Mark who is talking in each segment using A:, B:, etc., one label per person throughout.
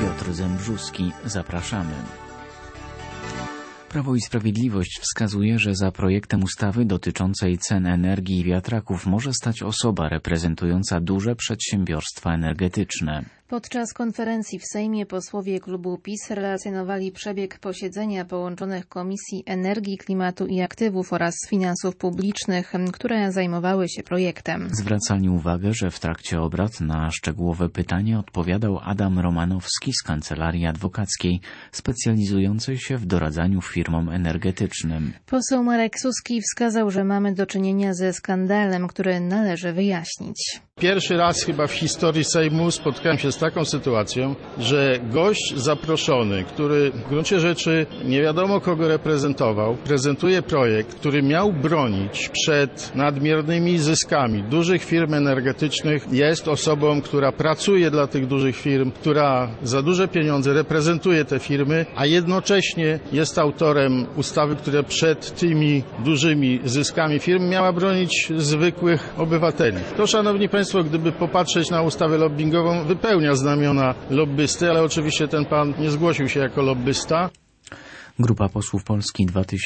A: Piotr Zembrzuski. Zapraszamy. Prawo i Sprawiedliwość wskazuje, że za projektem ustawy dotyczącej cen energii i wiatraków może stać osoba reprezentująca duże przedsiębiorstwa energetyczne.
B: Podczas konferencji w Sejmie posłowie klubu PiS relacjonowali przebieg posiedzenia połączonych Komisji Energii, Klimatu i Aktywów oraz Finansów Publicznych, które zajmowały się projektem.
A: Zwracali uwagę, że w trakcie obrad na szczegółowe pytania odpowiadał Adam Romanowski z Kancelarii Adwokackiej, specjalizującej się w doradzaniu firmom energetycznym.
B: Poseł Marek Suski wskazał, że mamy do czynienia ze skandalem, który należy wyjaśnić.
C: Pierwszy raz chyba w historii Sejmu spotkałem się z taką sytuacją, że gość zaproszony, który w gruncie rzeczy nie wiadomo kogo reprezentował, prezentuje projekt, który miał bronić przed nadmiernymi zyskami dużych firm energetycznych, jest osobą, która pracuje dla tych dużych firm, która za duże pieniądze reprezentuje te firmy, a jednocześnie jest autorem ustawy, która przed tymi dużymi zyskami firm miała bronić zwykłych obywateli. To, szanowni państwo, gdyby popatrzeć na ustawę lobbingową, wypełnia znamiona lobbysty, ale oczywiście ten pan nie zgłosił się jako lobbysta.
A: Grupa posłów Polski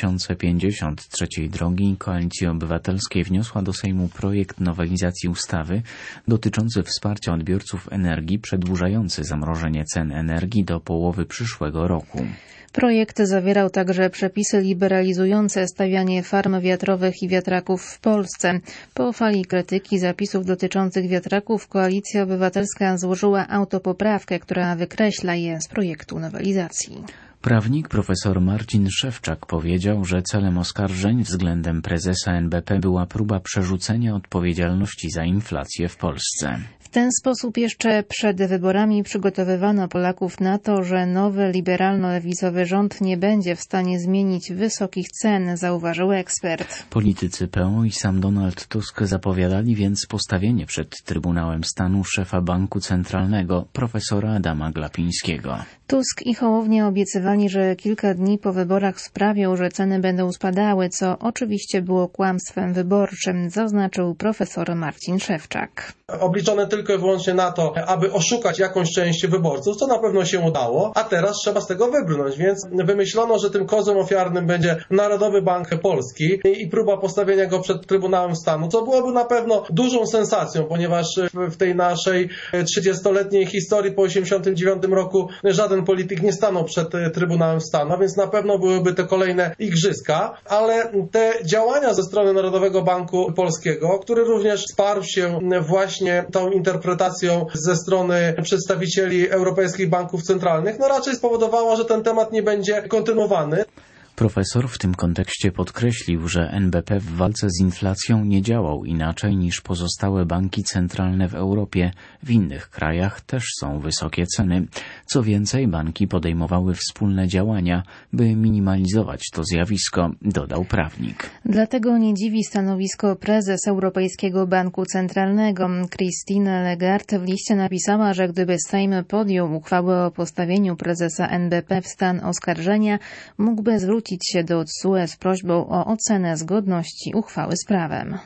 A: 2050 Trzeciej Drogi i Koalicji Obywatelskiej wniosła do Sejmu projekt nowelizacji ustawy dotyczący wsparcia odbiorców energii przedłużający zamrożenie cen energii do połowy przyszłego roku.
B: Projekt zawierał także przepisy liberalizujące stawianie farm wiatrowych i wiatraków w Polsce. Po fali krytyki zapisów dotyczących wiatraków Koalicja Obywatelska złożyła autopoprawkę, która wykreśla je z projektu nowelizacji.
A: Prawnik profesor Marcin Szewczak powiedział, że celem oskarżeń względem prezesa NBP była próba przerzucenia odpowiedzialności za inflację w Polsce.
B: W ten sposób jeszcze przed wyborami przygotowywano Polaków na to, że nowy liberalno-lewicowy rząd nie będzie w stanie zmienić wysokich cen, zauważył ekspert.
A: Politycy PO i sam Donald Tusk zapowiadali więc postawienie przed Trybunałem Stanu szefa Banku Centralnego, profesora Adama Glapińskiego.
B: Tusk i Hołownia obiecywali, że kilka dni po wyborach sprawią, że ceny będą spadały, co oczywiście było kłamstwem wyborczym, zaznaczył profesor Marcin Szewczak.
D: Obliczone tylko i wyłącznie na to, aby oszukać jakąś część wyborców, co na pewno się udało, a teraz trzeba z tego wybrnąć, więc wymyślono, że tym kozłem ofiarnym będzie Narodowy Bank Polski i próba postawienia go przed Trybunałem Stanu, co byłoby na pewno dużą sensacją, ponieważ w tej naszej 30-letniej historii po 1989 roku żaden polityk nie stanął przed Trybunałem Stanu, a więc na pewno byłyby to kolejne igrzyska, ale te działania ze strony Narodowego Banku Polskiego, który również wsparł się właśnie tą interpretacją ze strony przedstawicieli europejskich banków centralnych, raczej spowodowało, że ten temat nie będzie kontynuowany.
A: Profesor w tym kontekście podkreślił, że NBP w walce z inflacją nie działał inaczej niż pozostałe banki centralne w Europie. W innych krajach też są wysokie ceny. Co więcej, banki podejmowały wspólne działania, by minimalizować to zjawisko, dodał prawnik.
B: Dlatego nie dziwi stanowisko prezes Europejskiego Banku Centralnego. Christine Lagarde w liście napisała, że gdyby Sejm podjął uchwałę o postawieniu prezesa NBP w stan oskarżenia, mógłby zwrócić się do TSUE z prośbą o ocenę zgodności uchwały z prawem.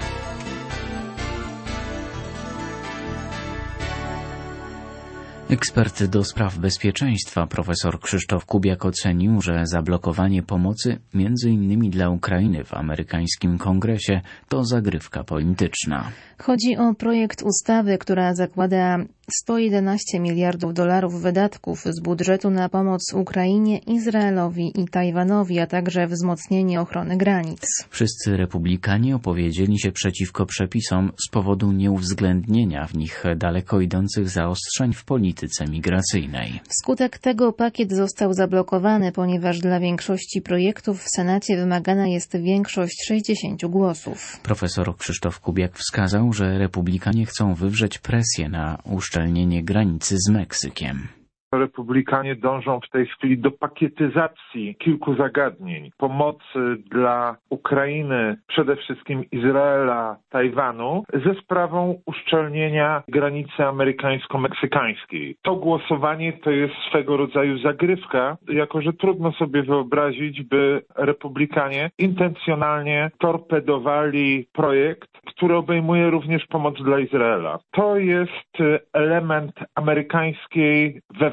A: Ekspert do spraw bezpieczeństwa profesor Krzysztof Kubiak ocenił, że zablokowanie pomocy m.in. dla Ukrainy w amerykańskim kongresie to zagrywka polityczna.
B: Chodzi o projekt ustawy, która zakłada $111 miliardów wydatków z budżetu na pomoc Ukrainie, Izraelowi i Tajwanowi, a także wzmocnienie ochrony granic.
A: Wszyscy republikanie opowiedzieli się przeciwko przepisom z powodu nieuwzględnienia w nich daleko idących zaostrzeń w polityce migracyjnej.
B: Wskutek tego pakiet został zablokowany, ponieważ dla większości projektów w Senacie wymagana jest większość 60 głosów.
A: Profesor Krzysztof Kubiak wskazał, że republikanie chcą wywrzeć presję na uszczelnienie granicy z Meksykiem.
E: Republikanie dążą w tej chwili do pakietyzacji kilku zagadnień. Pomocy dla Ukrainy, przede wszystkim Izraela, Tajwanu, ze sprawą uszczelnienia granicy amerykańsko-meksykańskiej. To głosowanie to jest swego rodzaju zagrywka, jako że trudno sobie wyobrazić, by republikanie intencjonalnie torpedowali projekt, który obejmuje również pomoc dla Izraela. To jest element amerykańskiej wewnętrznej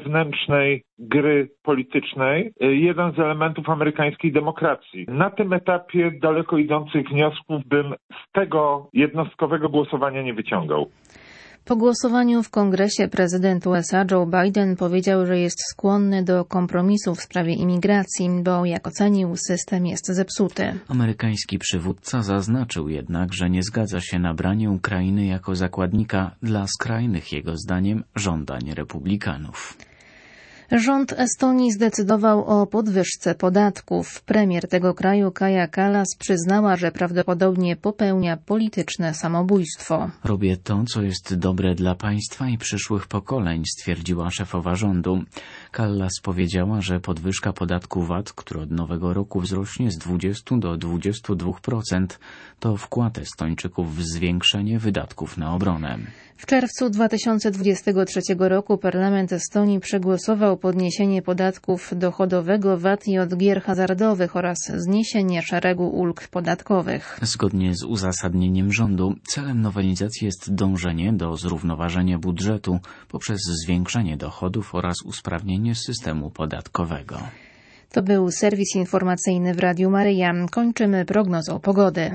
E: wewnętrznej gry politycznej, jeden z elementów amerykańskiej demokracji. Na tym etapie daleko idących wniosków bym z tego jednostkowego głosowania nie wyciągał.
B: Po głosowaniu w Kongresie prezydent USA Joe Biden powiedział, że jest skłonny do kompromisu w sprawie imigracji, bo jak ocenił, system jest zepsuty.
A: Amerykański przywódca zaznaczył jednak, że nie zgadza się na branie Ukrainy jako zakładnika dla skrajnych, jego zdaniem, żądań republikanów.
B: Rząd Estonii zdecydował o podwyżce podatków. Premier tego kraju Kaja Kallas przyznała, że prawdopodobnie popełnia polityczne samobójstwo.
A: Robię to, co jest dobre dla państwa i przyszłych pokoleń, stwierdziła szefowa rządu. Kallas powiedziała, że podwyżka podatku VAT, który od nowego roku wzrośnie z 20 do 22%, to wkład Estończyków w zwiększenie wydatków na obronę.
B: W czerwcu 2023 roku Parlament Estonii przegłosował podniesienie podatków dochodowego VAT i od gier hazardowych oraz zniesienie szeregu ulg podatkowych.
A: Zgodnie z uzasadnieniem rządu, celem nowelizacji jest dążenie do zrównoważenia budżetu poprzez zwiększenie dochodów oraz usprawnienie systemu podatkowego.
B: To był serwis informacyjny w Radiu Maryja. Kończymy prognozą pogody.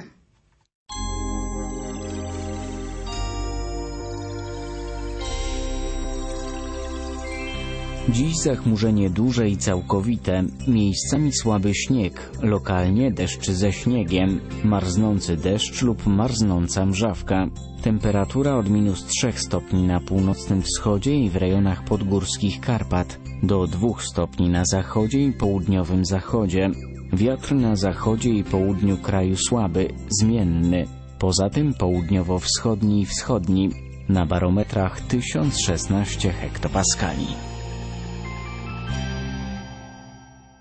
A: Dziś zachmurzenie duże i całkowite, miejscami słaby śnieg, lokalnie deszcz ze śniegiem, marznący deszcz lub marznąca mrzawka. Temperatura od -3 stopni na północnym wschodzie i w rejonach podgórskich Karpat, do 2 stopni na zachodzie i południowym zachodzie. Wiatr na zachodzie i południu kraju słaby, zmienny, poza tym południowo-wschodni i wschodni, na barometrach 1016 hektopaskali.